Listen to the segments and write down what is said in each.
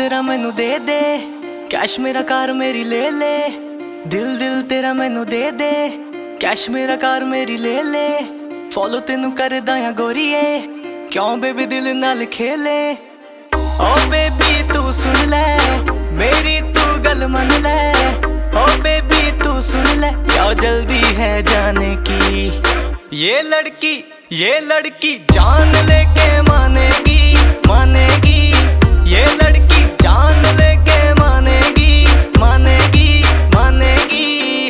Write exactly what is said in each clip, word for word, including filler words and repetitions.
तेरा मैनू दे दे, कैश मेरा कार मेरी ले ले। दिल दिल तेरा मैनू दे दे, कैश मेरा कार मेरी ले ले। फॉलो तेनू करदा या गोरीए, क्यों बेबी दिल नाल खेले। ओ बेबी तू सुन ले मेरी, तू गल मन ले। ओ बेबी तू सुन ले, क्या जल्दी है जाने की। ये लड़की ये लड़की जान लेके मानेगी मानेगी। ये लड़की जान लेके मानेगी मानेगी मानेगी।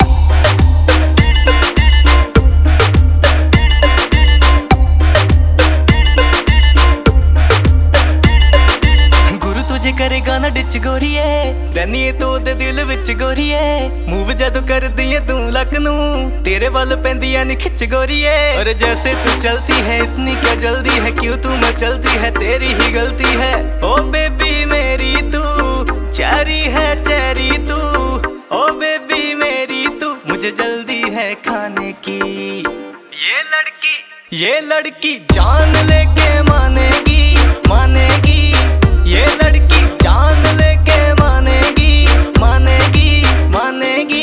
गुरु तुझे करेगा ना डिच गोरीए, रहनी है तो दे दिल विच गोरीए। मूव जदों कर दिए तू लक नू, तेरे वाल पैंदियां नी खिच गोरीए। और जैसे तू चलती है इतनी क्या जल्दी है, क्यों तू मचलती है तेरी ही गलती है। ओ बेबी मेरी तू चेरी है चेरी तू। ओ बेबी मेरी तू मुझे जल्दी है खाने की। ये लड़की ये लड़की जान लेके मानेगी मानेगी। ये लड़की जान लेके मानेगी मानेगी मानेगी।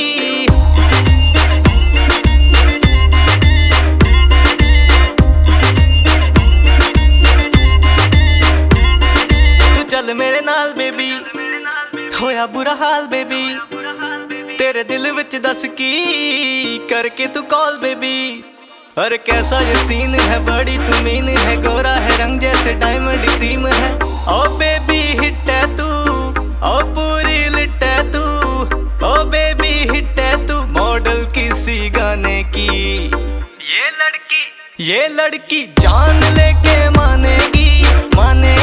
तू चल मेरे नाल बेबी, होया बुरा हाल बेबी। तेरे दिल विच दस की करके तू कॉल बेबी। और कैसा ये सीन है, बड़ी तू मीन है। गोरा है रंग जैसे डायमंड क्रीम है। ओ बेबी हिट है तू, ओ पूरी लिट है तू। ओ बेबी हिट है तू, मॉडल किसी गाने की। ये लड़की ये लड़की जान लेके मानेगी मानेगी।